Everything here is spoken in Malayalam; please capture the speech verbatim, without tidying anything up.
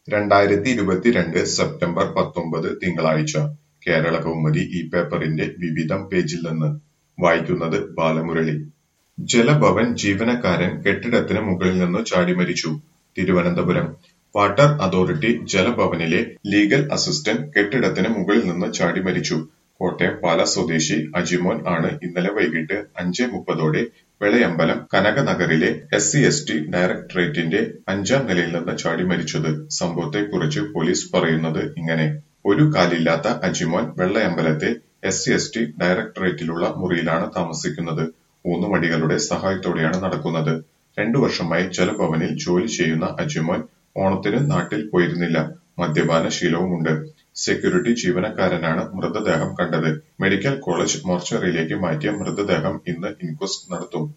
രണ്ടായിരത്തി ഇരുപത്തിരണ്ട് സെപ്റ്റംബർ പത്തൊമ്പത് തിങ്കളാഴ്ച കേരളകൗമുദി ഈ പേപ്പറിന്റെ വിവിധം പേജിൽ നിന്ന് വായിക്കുന്നത് ബാലമുരളി. ജലഭവൻ ജീവനക്കാരൻ കെട്ടിടത്തിന് മുകളിൽ നിന്ന് ചാടി മരിച്ചു. തിരുവനന്തപുരം വാട്ടർ അതോറിറ്റി ജലഭവനിലെ ലീഗൽ അസിസ്റ്റന്റ് കെട്ടിടത്തിന് മുകളിൽ നിന്ന് ചാടി മരിച്ചു. കോട്ടയം പാല സ്വദേശി അജിമോൻ ആണ് ഇന്നലെ വൈകിട്ട് അഞ്ചേ മുപ്പതോടെ വെളയമ്പലം കനകനഗറിലെ എസ് സി എസ് ടി ഡയറക്ടറേറ്റിന്റെ അഞ്ചാം നിലയിൽ നിന്ന് ചാടി മരിച്ചത്. സംഭവത്തെക്കുറിച്ച് പോലീസ് പറയുന്നത് ഇങ്ങനെ: ഒരു കാലില്ലാത്ത അജിമോൻ വെള്ളയമ്പലത്തെ എസ് സി എസ് ടി ഡയറക്ടറേറ്റിലുള്ള മുറിയിലാണ് താമസിക്കുന്നത്. ഊന്നുവടികളുടെ സഹായത്തോടെയാണ് നടക്കുന്നത്. രണ്ടു വർഷമായി ജലഭവനിൽ ജോലി ചെയ്യുന്ന അജിമോൻ ഓണത്തിന് നാട്ടിൽ പോയിരുന്നില്ല. മദ്യപാന ശീലവുമുണ്ട്. സെക്യൂരിറ്റി ജീവനക്കാരനാണ് മൃതദേഹം കണ്ടത്. മെഡിക്കൽ കോളേജ് മോർച്ചറിയിലേക്ക് മാറ്റിയ മൃതദേഹം ഇന്ന് ഇൻക്വസ്റ്റ് നടത്തും.